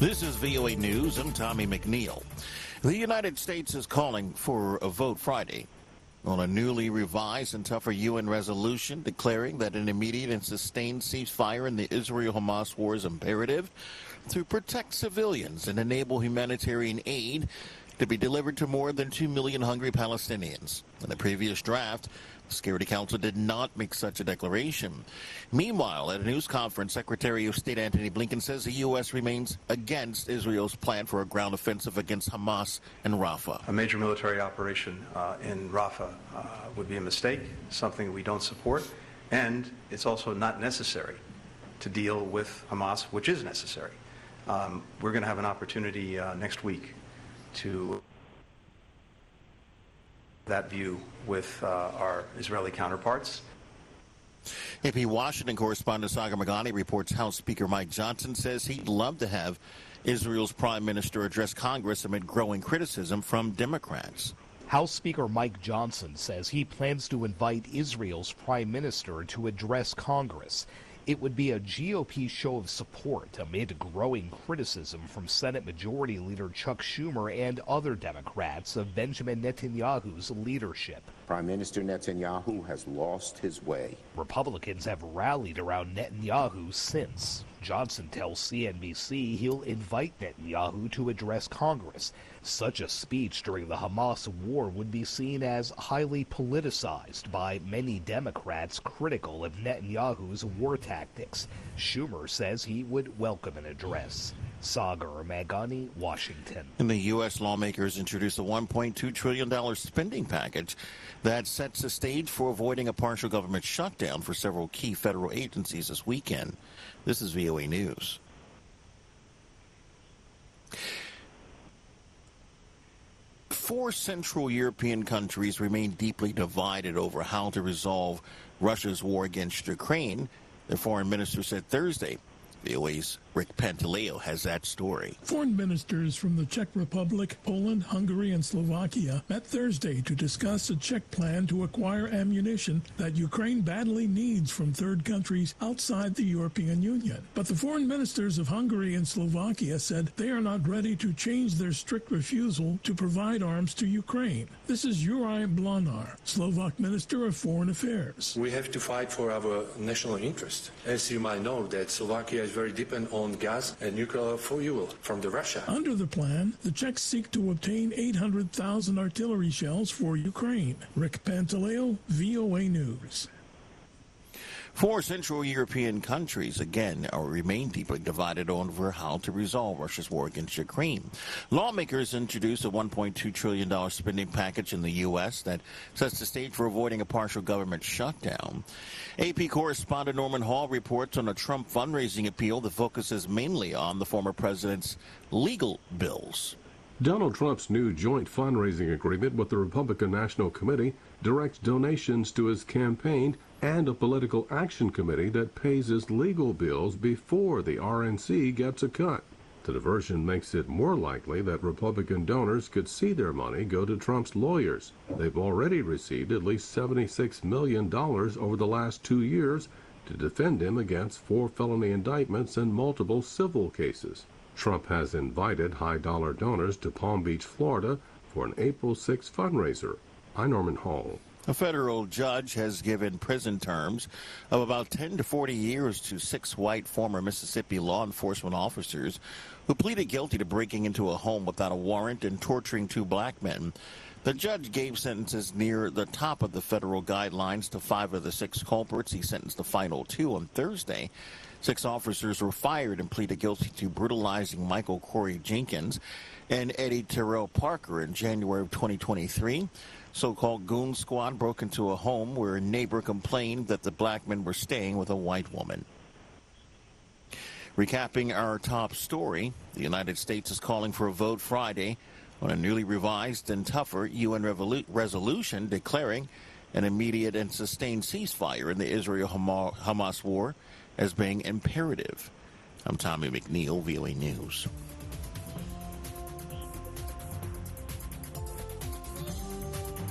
This is VOA News. I'm Tommy McNeil. The United States is calling for a vote Friday on a newly revised and tougher UN resolution declaring that an immediate and sustained ceasefire in the Israel-Hamas war is imperative to protect civilians and enable humanitarian aid to be delivered to more than 2 million hungry Palestinians. In the previous draft, the Security Council did not make such a declaration. Meanwhile, at a news conference, Secretary of State Antony Blinken says the U.S. remains against Israel's plan for a ground offensive against Hamas and Rafah. A major military operation in Rafah would be a mistake, something we don't support, and it's also not necessary to deal with Hamas, which is necessary. We're going to have an opportunity next week to that view with our Israeli counterparts. AP Washington correspondent Sagar Meghani reports House Speaker Mike Johnson says he'd love to have Israel's prime minister address Congress amid growing criticism from Democrats. House Speaker Mike Johnson says he plans to invite Israel's prime minister to address Congress. It would be a GOP show of support amid growing criticism from Senate Majority Leader Chuck Schumer and other Democrats of Benjamin Netanyahu's leadership. Prime Minister Netanyahu has lost his way. Republicans have rallied around Netanyahu since. Johnson tells CNBC he'll invite Netanyahu to address Congress. Such a speech during the Hamas war would be seen as highly politicized by many Democrats critical of Netanyahu's war tactics. Schumer says he would welcome an address. Sagar Meghani, Washington. And the U.S. lawmakers introduced a $1.2 trillion spending package that sets the stage for avoiding a partial government shutdown for several key federal agencies this weekend. This is VOA News. Four Central European countries remain deeply divided over how to resolve Russia's war against Ukraine, their foreign minister said Thursday. VOA's Rick Pantaleo has that story. Foreign ministers from the Czech Republic, Poland, Hungary, and Slovakia met Thursday to discuss a Czech plan to acquire ammunition that Ukraine badly needs from third countries outside the European Union. But the foreign ministers of Hungary and Slovakia said they are not ready to change their strict refusal to provide arms to Ukraine. This is Juraj Blanar, Slovak Minister of Foreign Affairs. We have to fight for our national interest. As you might know, that Slovakia is very dependent on gas and nuclear fuel from Russia. Under the plan, the Czechs seek to obtain 800,000 artillery shells for Ukraine. Rick Pantaleo, VOA News. Four Central European countries, again, remain deeply divided over how to resolve Russia's war against Ukraine. Lawmakers introduced a $1.2 trillion spending package in the U.S. that sets the stage for avoiding a partial government shutdown. AP correspondent Norman Hall reports on a Trump fundraising appeal that focuses mainly on the former president's legal bills. Donald Trump's new joint fundraising agreement with the Republican National Committee directs donations to his campaign and a political action committee that pays his legal bills before the RNC gets a cut. The diversion makes it more likely that Republican donors could see their money go to Trump's lawyers. They've already received at least $76 million over the last 2 years to defend him against 4 felony indictments and multiple civil cases. Trump has invited high-dollar donors to Palm Beach, Florida for an April 6 fundraiser. I'm Norman Hall. A federal judge has given prison terms of about 10 to 40 years to 6 white former Mississippi law enforcement officers who pleaded guilty to breaking into a home without a warrant and torturing 2 black men. The judge gave sentences near the top of the federal guidelines to 5 of the 6 culprits. He sentenced the final 2 on Thursday. 6 officers were fired and pleaded guilty to brutalizing Michael Corey Jenkins and Eddie Terrell Parker in January of 2023. So-called goon squad broke into a home where a neighbor complained that the black men were staying with a white woman. Recapping our top story, the United States is calling for a vote Friday on a newly revised and tougher UN resolution declaring an immediate and sustained ceasefire in the Israel-Hamas war as being imperative. I'm Tommy McNeil, VOA News.